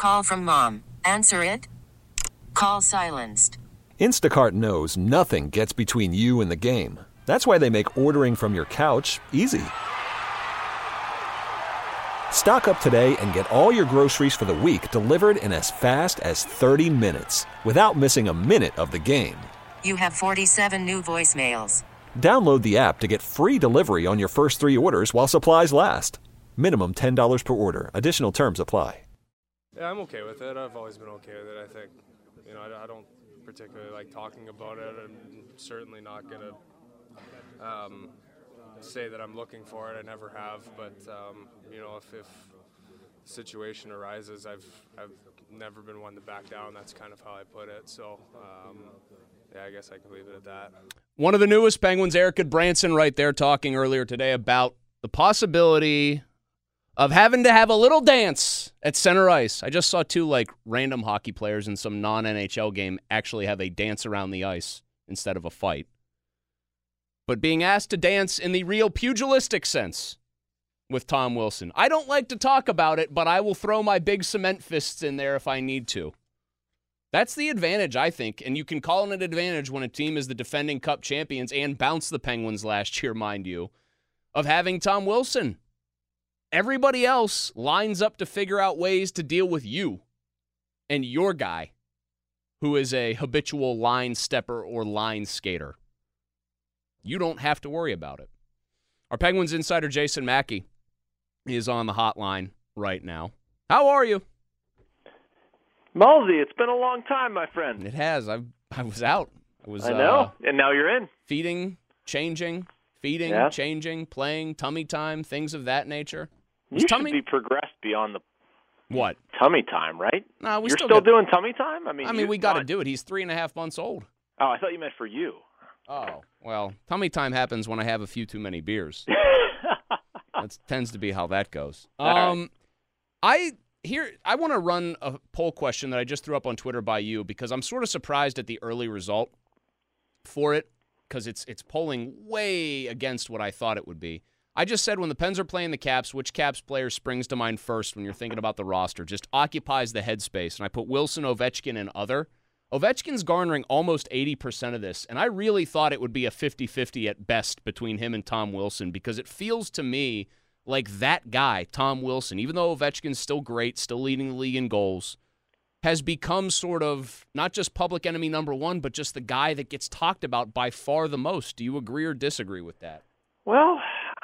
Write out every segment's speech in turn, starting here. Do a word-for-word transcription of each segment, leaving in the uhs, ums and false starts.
Call from mom. Answer it. Call silenced. Instacart knows nothing gets between you and the game. That's why they make ordering from your couch easy. Stock up today and get all your groceries for the week delivered in as fast as thirty minutes without missing a minute of the game. You have forty-seven new voicemails. Download the app to get free delivery on your first three orders while supplies last. Minimum ten dollars per order. Additional terms apply. Yeah, I'm okay with it. I've always been okay with it, I think. You know, I, I don't particularly like talking about it. I'm certainly not going to um, say that I'm looking for it. I never have. But, um, you know, if, if the situation arises, I've, I've never been one to back down. That's kind of how I put it. So, um, yeah, I guess I can leave it at that. One of the newest Penguins, Eric Branson, right there talking earlier today about the possibility of having to have a little dance at center ice. I just saw two, like, random hockey players in some non-N H L game actually have a dance around the ice instead of a fight. But being asked to dance in the real pugilistic sense with Tom Wilson. I don't like to talk about it, but I will throw my big cement fists in there if I need to. That's the advantage, I think, and you can call it an advantage when a team is the defending Cup champions and bounced the Penguins last year, mind you, of having Tom Wilson. Everybody else lines up to figure out ways to deal with you and your guy, who is a habitual line stepper or line skater. You don't have to worry about it. Our Penguins insider, Jason Mackey, is on the hotline right now. How are you? Malsey, it's been a long time, my friend. It has. I I was out. I was. I know, uh, and now you're in. Feeding, changing, feeding, yeah. changing, playing, tummy time, things of that nature. You Was should tummy... be progressed beyond the what tummy time, right? No, we you're still, still got... doing tummy time. I mean, I mean, you... we got to not... do it. He's three and a half months old. Oh, I thought you meant for you. Oh, well, tummy time happens when I have a few too many beers. That tends to be how that goes. Um, I. Here, I want to run a poll question that I just threw up on Twitter by you because I'm sort of surprised at the early result for it because it's it's polling way against what I thought it would be. I just said when the Pens are playing the Caps, which Caps player springs to mind first when you're thinking about the roster, just occupies the headspace. And I put Wilson, Ovechkin, and other. Ovechkin's garnering almost eighty percent of this, and I really thought it would be a fifty-fifty at best between him and Tom Wilson because it feels to me like that guy, Tom Wilson, even though Ovechkin's still great, still leading the league in goals, has become sort of not just public enemy number one, but just the guy that gets talked about by far the most. Do you agree or disagree with that? Well,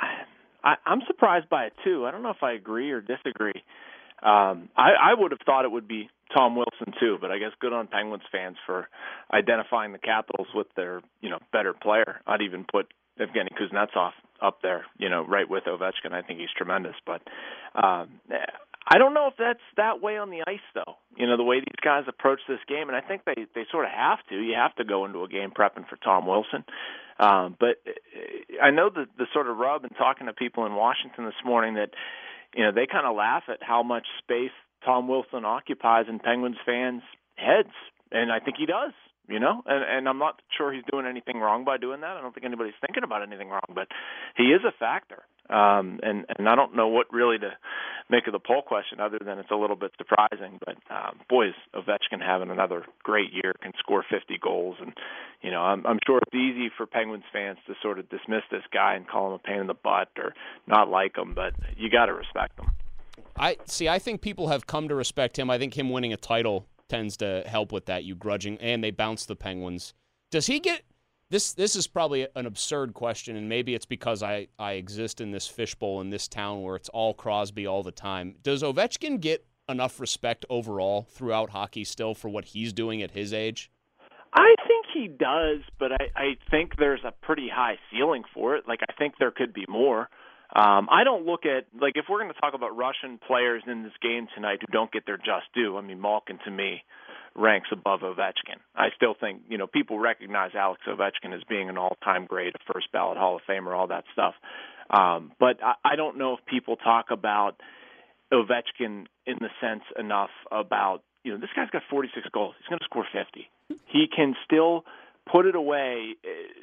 I, I'm surprised by it, too. I don't know if I agree or disagree. Um, I, I would have thought it would be Tom Wilson, too, but I guess good on Penguins fans for identifying the Capitals with their, you know, better player. I'd even put Evgeny Kuznetsov up there, you know, right with Ovechkin. I think he's tremendous. But um, I don't know if that's that way on the ice, though. You know, the way these guys approach this game, and I think they, they sort of have to. You have to go into a game prepping for Tom Wilson. Um, but I know the, the sort of rub in talking to people in Washington this morning that, you know, they kind of laugh at how much space Tom Wilson occupies in Penguins fans' heads. And I think he does. You know, and, and I'm not sure he's doing anything wrong by doing that. I don't think anybody's thinking about anything wrong, but he is a factor. Um, and, and I don't know what really to make of the poll question other than it's a little bit surprising. But, um, boy, is Ovechkin having another great year, can score fifty goals. And, you know, I'm, I'm sure it's easy for Penguins fans to sort of dismiss this guy and call him a pain in the butt or not like him, but you got to respect him. I see, I think people have come to respect him. I think him winning a title tends to help with that, you grudging, and they bounce the Penguins. Does he get this? This is probably an absurd question, and maybe it's because I, I exist in this fishbowl in this town where it's all Crosby all the time. Does Ovechkin get enough respect overall throughout hockey still for what he's doing at his age? I think he does, but I, I think there's a pretty high ceiling for it. Like, I think there could be more. Um, I don't look at, like, if we're going to talk about Russian players in this game tonight who don't get their just due, I mean, Malkin, to me, ranks above Ovechkin. I still think, you know, people recognize Alex Ovechkin as being an all-time great, a first-ballot Hall of Famer, all that stuff. Um, but I, I don't know if people talk about Ovechkin in the sense enough about, you know, this guy's got forty-six goals. He's going to score fifty. He can still put it away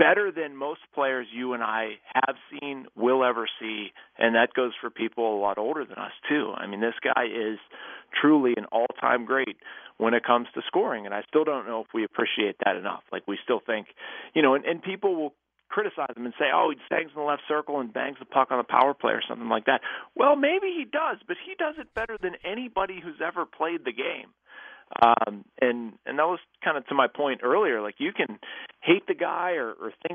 better than most players you and I have seen, will ever see, and that goes for people a lot older than us too. I mean, this guy is truly an all-time great when it comes to scoring, and I still don't know if we appreciate that enough. Like, we still think, you know, and, and people will criticize him and say, oh, he stands in the left circle and bangs the puck on the power play or something like that. Well, maybe he does, but he does it better than anybody who's ever played the game. Um, and, and that was kind of to my point earlier. Like, you can hate the guy or, or think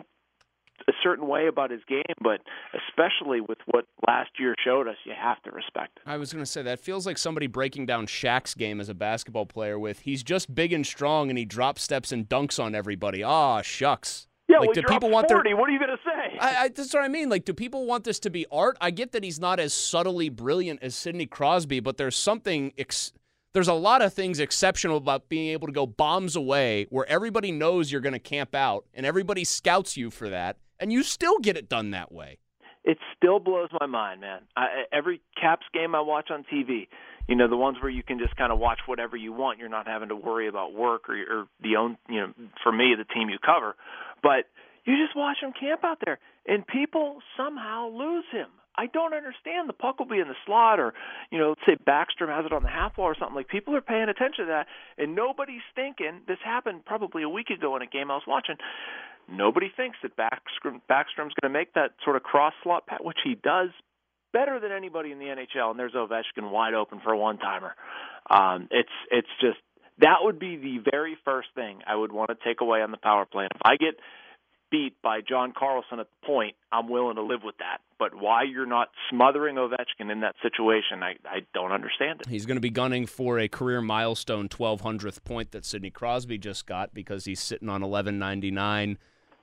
a certain way about his game, but especially with what last year showed us, you have to respect it. I was going to say, that feels like somebody breaking down Shaq's game as a basketball player with, he's just big and strong and he drop steps and dunks on everybody. Ah, shucks. Yeah, like, well, do you're people up want forty. their? What are you going to say? I, I, that's what I mean. Like, do people want this to be art? I get that he's not as subtly brilliant as Sidney Crosby, but there's something. Ex- there's a lot of things exceptional about being able to go bombs away, where everybody knows you're going to camp out, and everybody scouts you for that, and you still get it done that way. It still blows my mind, man. I, every Caps game I watch on T V, you know, the ones where you can just kind of watch whatever you want. You're not having to worry about work or, or the own, you know, for me, the team you cover. But you just watch him camp out there, and people somehow lose him. I don't understand. The puck will be in the slot, or, you know, let's say Backstrom has it on the half wall or something. Like, people are paying attention to that, and nobody's thinking. This happened probably a week ago in a game I was watching. Nobody thinks that Backstrom, Backstrom's going to make that sort of cross slot pass, which he does better than anybody in the N H L. And there's Ovechkin wide open for a one timer. Um, it's it's just that would be the very first thing I would want to take away on the power play. And if I get beat by John Carlson at the point, I'm willing to live with that. But why you're not smothering Ovechkin in that situation, I, I don't understand it. He's going to be gunning for a career milestone twelve hundredth point that Sidney Crosby just got, because he's sitting on eleven ninety-nine.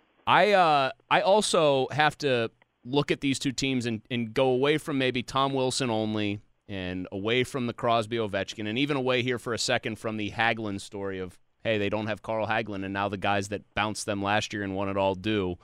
I uh I also have to look at these two teams and, and go away from maybe Tom Wilson only, and away from the Crosby Ovechkin, and even away here for a second from the Hagelin story of, hey, they don't have Carl Hagelin, and now the guys that bounced them last year and won it all do.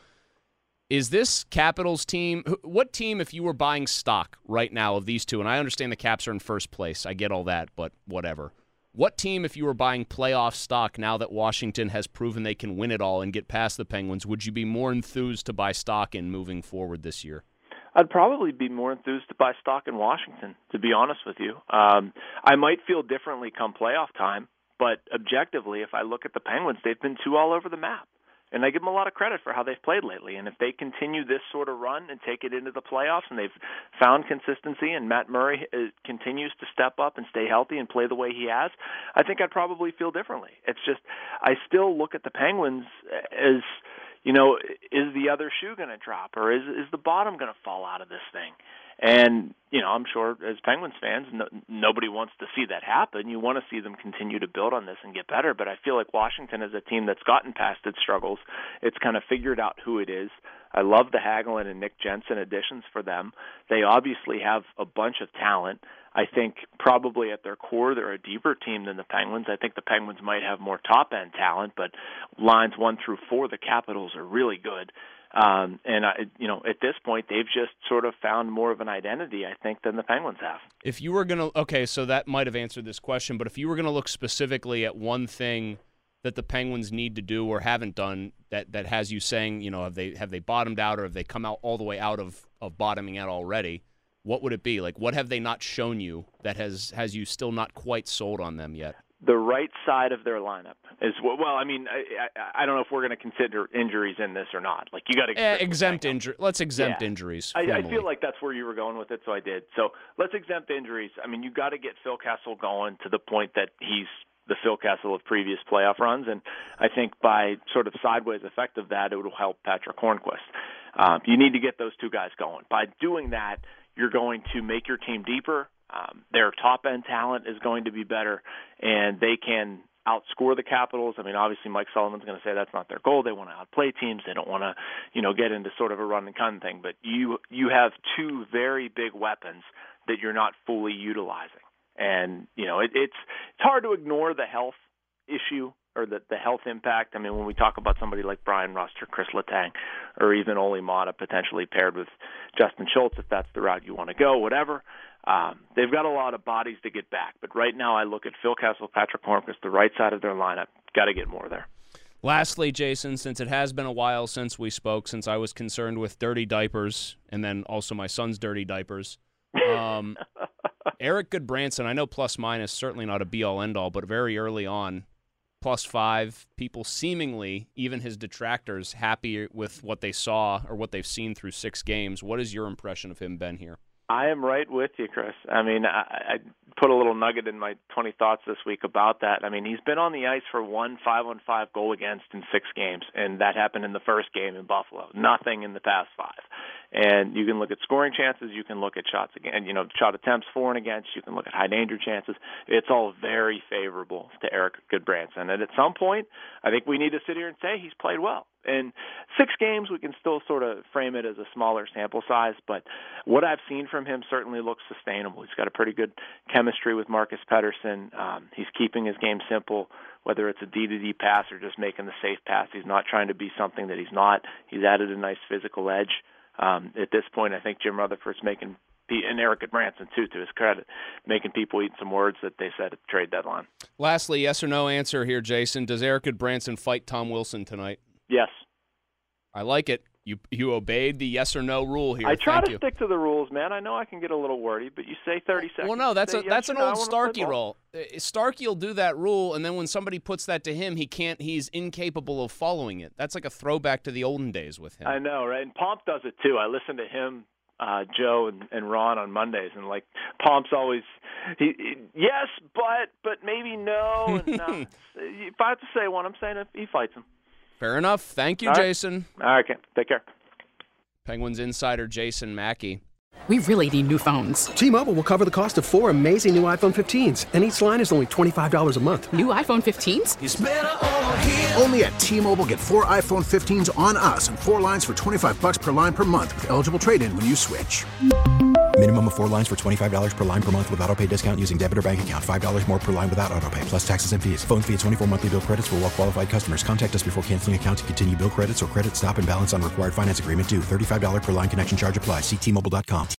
Is this Capitals team, what team, if you were buying stock right now of these two, and I understand the Caps are in first place, I get all that, but whatever. What team, if you were buying playoff stock now that Washington has proven they can win it all and get past the Penguins, would you be more enthused to buy stock in moving forward this year? I'd probably be more enthused to buy stock in Washington, to be honest with you. Um, I might feel differently come playoff time, but objectively, if I look at the Penguins, they've been too all over the map. And I give them a lot of credit for how they've played lately. And if they continue this sort of run and take it into the playoffs, and they've found consistency, and Matt Murray uh, continues to step up and stay healthy and play the way he has, I think I'd probably feel differently. It's just, I still look at the Penguins as, you know, is the other shoe going to drop, or is is the bottom going to fall out of this thing? And, you know, I'm sure as Penguins fans, no, nobody wants to see that happen. You want to see them continue to build on this and get better. But I feel like Washington is a team that's gotten past its struggles. It's kind of figured out who it is. I love the Hagelin and Nick Jensen additions for them. They obviously have a bunch of talent. I think probably at their core they're a deeper team than the Penguins. I think the Penguins might have more top-end talent, but lines one through four, the Capitals are really good. Um, and, I, you know, at this point, they've just sort of found more of an identity, I think, than the Penguins have. If you were going to – okay, so that might have answered this question, but if you were going to look specifically at one thing that the Penguins need to do or haven't done that, that has you saying, you know, have they have they bottomed out, or have they come out all the way out of, of bottoming out already, what would it be? Like, what have they not shown you that has, has you still not quite sold on them yet? The right side of their lineup is well. I mean, I, I, I don't know if we're going to consider injuries in this or not. Like, you got to eh, exempt injury. Let's exempt yeah. injuries. I, I feel like that's where you were going with it, so I did. So let's exempt injuries. I mean, you got to get Phil Kessel going to the point that he's the Phil Kessel of previous playoff runs, and I think by sort of sideways effect of that, it will help Patrick Hornquist. Um, you need to get those two guys going. By doing that, you're going to make your team deeper. Um, their top-end talent is going to be better, and they can outscore the Capitals. I mean, obviously Mike Sullivan's going to say that's not their goal. They want to outplay teams. They don't want to, you know, get into sort of a run-and-gun thing. But you you have two very big weapons that you're not fully utilizing. And, you know, it, it's it's hard to ignore the health issue or the, the health impact. I mean, when we talk about somebody like Brian Rust or Chris Letang or even Ole Mata potentially paired with Justin Schultz, if that's the route you want to go, whatever, um, they've got a lot of bodies to get back. But right now I look at Phil Kessel, Patrick Hornquist, the right side of their lineup. Got to get more there. Lastly, Jason, since it has been a while since we spoke, since I was concerned with dirty diapers and then also my son's dirty diapers, um, Eric Goodbranson, I know plus minus, certainly not a be-all, end-all, but very early on, plus five, people seemingly, even his detractors, happy with what they saw or what they've seen through six games. What is your impression of him, Ben, here? I am right with you, Chris. I mean, I, I put a little nugget in my twenty thoughts this week about that. I mean, he's been on the ice for one five-on-five goal against in six games, and that happened in the first game in Buffalo. Nothing in the past five. And you can look at scoring chances, you can look at shots again, you know, shot attempts for and against, you can look at high danger chances. It's all very favorable to Eric Goodbranson. And at some point, I think we need to sit here and say he's played well. In six games, we can still sort of frame it as a smaller sample size, but what I've seen from him certainly looks sustainable. He's got a pretty good chemistry with Marcus Pettersson. Um, he's keeping his game simple, whether it's a D to D pass or just making the safe pass. He's not trying to be something that he's not. He's added a nice physical edge. Um, at this point, I think Jim Rutherford's making, and Eric Goodbranson, too, to his credit, making people eat some words that they said at the trade deadline. Lastly, yes or no answer here, Jason. Does Eric Goodbranson fight Tom Wilson tonight? Yes. I like it. You you obeyed the yes or no rule here. I try Thank to you. stick to the rules, man. I know I can get a little wordy, but you say thirty seconds. Well, no, that's a yes that's an no, old Starkey rule. Starkey will do that rule, and then when somebody puts that to him, he can't. He's incapable of following it. That's like a throwback to the olden days with him. I know, right? And Pomp does it too. I listen to him, uh, Joe, and, and Ron on Mondays, and like Pomp's always, he, he, yes, but but maybe no. And, uh, if I have to say one, I'm saying if he fights him. Fair enough. Thank you, All right. Jason. All right, okay. Take care. Penguins insider Jason Mackey. We really need new phones. T-Mobile will cover the cost of four amazing new iPhone fifteens, and each line is only twenty-five dollars a month. New iPhone fifteens? It's better over here. Only at T-Mobile, get four iPhone fifteens on us and four lines for twenty-five bucks per line per month with eligible trade-in when you switch. Minimum of four lines for twenty-five dollars per line per month with auto pay discount using debit or bank account. five dollars more per line without auto pay, plus taxes and fees. Phone fee at twenty-four monthly bill credits for well-qualified customers. Contact us before canceling account to continue bill credits or credit stop and balance on required finance agreement due. thirty-five dollars per line connection charge applies. See T Mobile dot com.